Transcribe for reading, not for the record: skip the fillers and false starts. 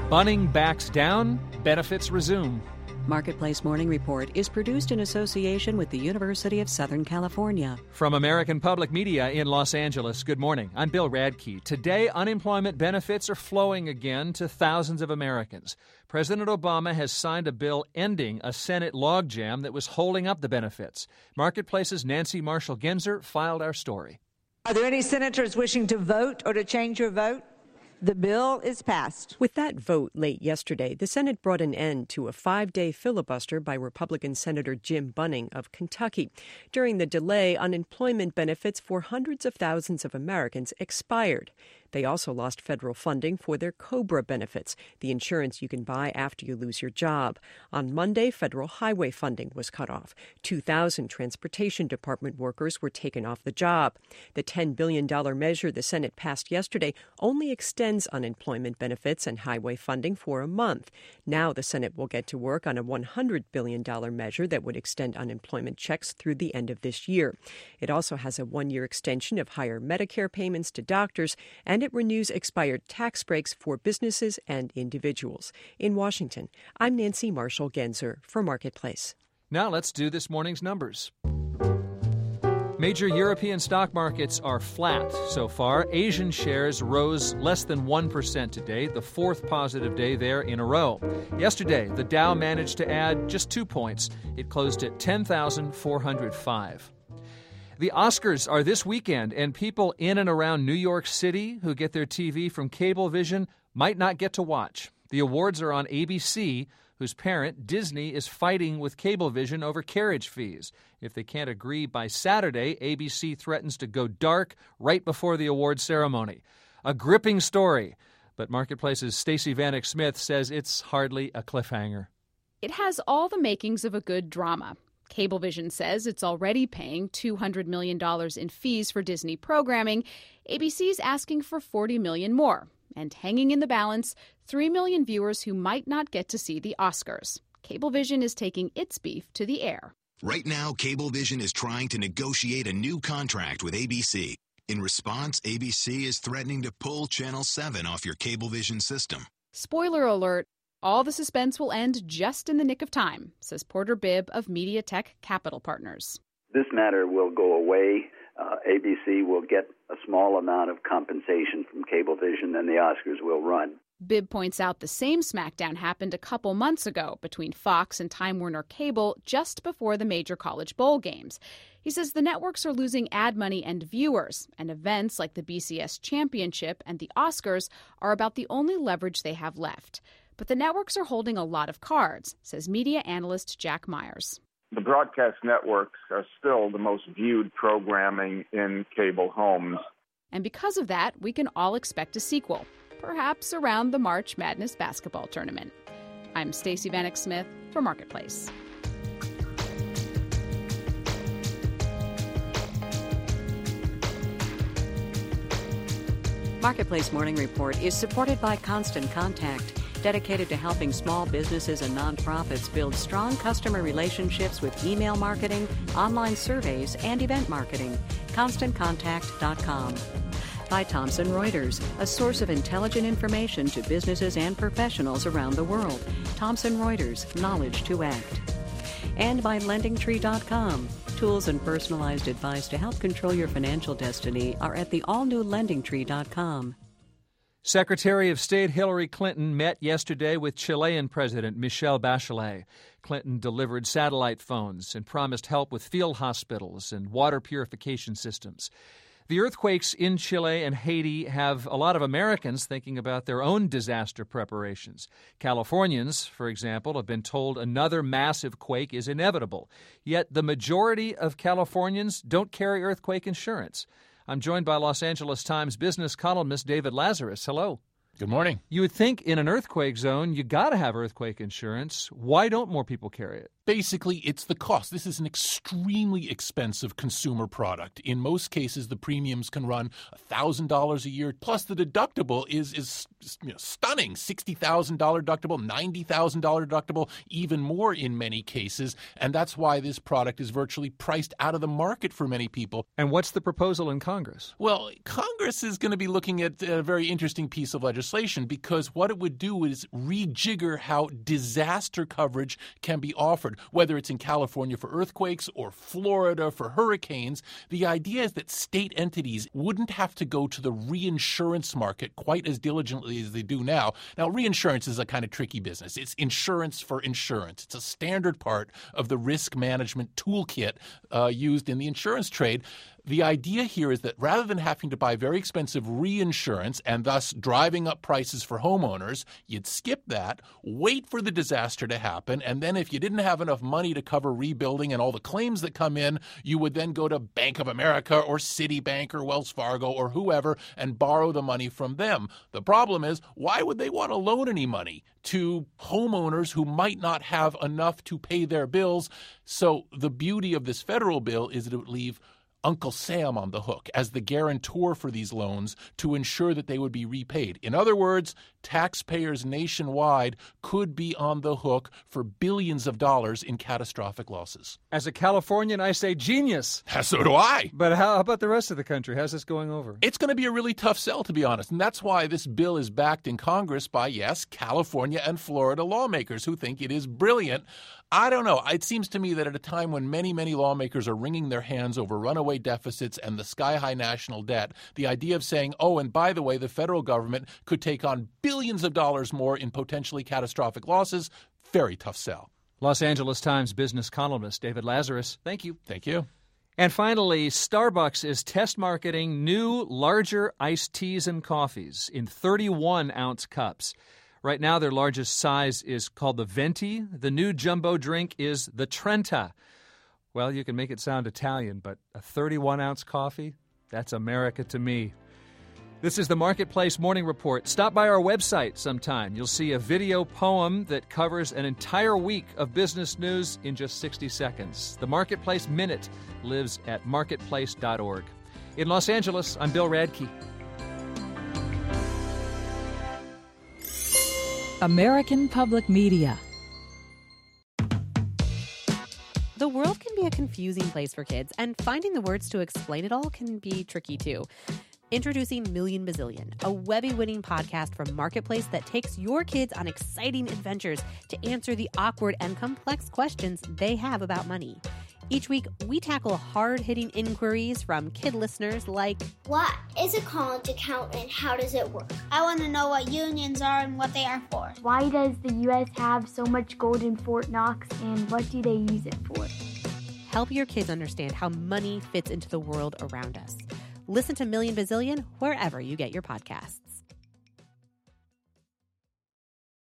Bunning backs down, benefits resume. Marketplace Morning Report is produced in association with the University of Southern California. From American Public Media in Los Angeles, good morning. I'm Bill Radke. Today, unemployment benefits are flowing again to thousands of Americans. President Obama has signed a bill ending a Senate logjam that was holding up the benefits. Marketplace's Nancy Marshall-Genzer filed our story. Are there any senators wishing to vote or to change your vote? The bill is passed. With that vote late yesterday, the Senate brought an end to a 5-day filibuster by Republican Senator Jim Bunning of Kentucky. During the delay, unemployment benefits for hundreds of thousands of Americans expired. They also lost federal funding for their COBRA benefits, the insurance you can buy after you lose your job. On Monday, federal highway funding was cut off. 2,000 Transportation Department workers were taken off the job. The $10 billion measure the Senate passed yesterday only extends unemployment benefits and highway funding for a month. Now the Senate will get to work on a $100 billion measure that would extend unemployment checks through the end of this year. It also has a 1-year extension of higher Medicare payments to doctors, and it renews expired tax breaks for businesses and individuals. In Washington, I'm Nancy Marshall-Genzer for Marketplace. Now let's do this morning's numbers. Major European stock markets are flat so far. Asian shares rose less than 1% today, the fourth positive day there in a row. Yesterday, the Dow managed to add just 2 points. It closed at 10,405. The Oscars are this weekend, and people in and around New York City who get their TV from Cablevision might not get to watch. The awards are on ABC, whose parent, Disney, is fighting with Cablevision over carriage fees. If they can't agree by Saturday, ABC threatens to go dark right before the award ceremony. A gripping story, but Marketplace's Stacey Vanek Smith says it's hardly a cliffhanger. It has all the makings of a good drama. Cablevision says it's already paying $200 million in fees for Disney programming. ABC's asking for $40 million more. And hanging in the balance, 3 million viewers who might not get to see the Oscars. Cablevision is taking its beef to the air. Right now, Cablevision is trying to negotiate a new contract with ABC. In response, ABC is threatening to pull Channel 7 off your Cablevision system. Spoiler alert. All the suspense will end just in the nick of time, says Porter Bibb of MediaTek Capital Partners. This matter will go away. ABC will get a small amount of compensation from Cablevision, and the Oscars will run. Bibb points out the same smackdown happened a couple months ago between Fox and Time Warner Cable just before the major college bowl games. He says the networks are losing ad money and viewers, and events like the BCS Championship and the Oscars are about the only leverage they have left. But the networks are holding a lot of cards, says media analyst Jack Myers. The broadcast networks are still the most viewed programming in cable homes. And because of that, we can all expect a sequel, perhaps around the March Madness basketball tournament. I'm Stacey Vanek Smith for Marketplace. Marketplace Morning Report is supported by Constant Contact, dedicated to helping small businesses and nonprofits build strong customer relationships with email marketing, online surveys, and event marketing. ConstantContact.com. By Thomson Reuters, a source of intelligent information to businesses and professionals around the world. Thomson Reuters, knowledge to act. And by LendingTree.com. Tools and personalized advice to help control your financial destiny are at the all-new LendingTree.com. Secretary of State Hillary Clinton met yesterday with Chilean President Michelle Bachelet. Clinton delivered satellite phones and promised help with field hospitals and water purification systems. The earthquakes in Chile and Haiti have a lot of Americans thinking about their own disaster preparations. Californians, for example, have been told another massive quake is inevitable. Yet the majority of Californians don't carry earthquake insurance. I'm joined by Los Angeles Times business columnist David Lazarus. Hello. Good morning. You would think in an earthquake zone, you got to have earthquake insurance. Why don't more people carry it? Basically, it's the cost. This is an extremely expensive consumer product. In most cases, the premiums can run $1,000 a year, plus the deductible is stunning $60,000 deductible, $90,000 deductible, even more in many cases. And that's why this product is virtually priced out of the market for many people. And what's the proposal in Congress? Well, Congress is going to be looking at a very interesting piece of legislation, because what it would do is rejigger how disaster coverage can be offered, whether it's in California for earthquakes or Florida for hurricanes. The idea is that state entities wouldn't have to go to the reinsurance market quite as diligently as they do now. Now, reinsurance is a kind of tricky business. It's insurance for insurance. It's a standard part of the risk management toolkit used in the insurance trade. The idea here is that rather than having to buy very expensive reinsurance and thus driving up prices for homeowners, you'd skip that, wait for the disaster to happen, and then if you didn't have enough money to cover rebuilding and all the claims that come in, you would then go to Bank of America or Citibank or Wells Fargo or whoever and borrow the money from them. The problem is, why would they want to loan any money to homeowners who might not have enough to pay their bills? So the beauty of this federal bill is that it would leave Uncle Sam on the hook as the guarantor for these loans to ensure that they would be repaid. In other words, taxpayers nationwide could be on the hook for billions of dollars in catastrophic losses. As a Californian, I say genius. So do I. But how about the rest of the country? How's this going over? It's going to be a really tough sell, to be honest. And that's why this bill is backed in Congress by, yes, California and Florida lawmakers who think it is brilliant. I don't know. It seems to me that at a time when many, many lawmakers are wringing their hands over runaway deficits and the sky-high national debt, the idea of saying, oh, and by the way, the federal government could take on billions of dollars more in potentially catastrophic losses, very tough sell. Los Angeles Times business columnist David Lazarus, thank you. Thank you. And finally, Starbucks is test marketing new, larger iced teas and coffees in 31-ounce cups. Right now, their largest size is called the Venti. The new jumbo drink is the Trenta. Well, you can make it sound Italian, but a 31-ounce coffee? That's America to me. This is the Marketplace Morning Report. Stop by our website sometime. You'll see a video poem that covers an entire week of business news in just 60 seconds. The Marketplace Minute lives at marketplace.org. In Los Angeles, I'm Bill Radke. American Public Media. The world can be a confusing place for kids, and finding the words to explain it all can be tricky too. Introducing Million Bazillion, a Webby-winning podcast from Marketplace that takes your kids on exciting adventures to answer the awkward and complex questions they have about money. Each week, we tackle hard-hitting inquiries from kid listeners like, what is a college account and how does it work? I want to know what unions are and what they are for. Why does the U.S. have so much gold in Fort Knox and what do they use it for? Help your kids understand how money fits into the world around us. Listen to Million Bazillion wherever you get your podcasts.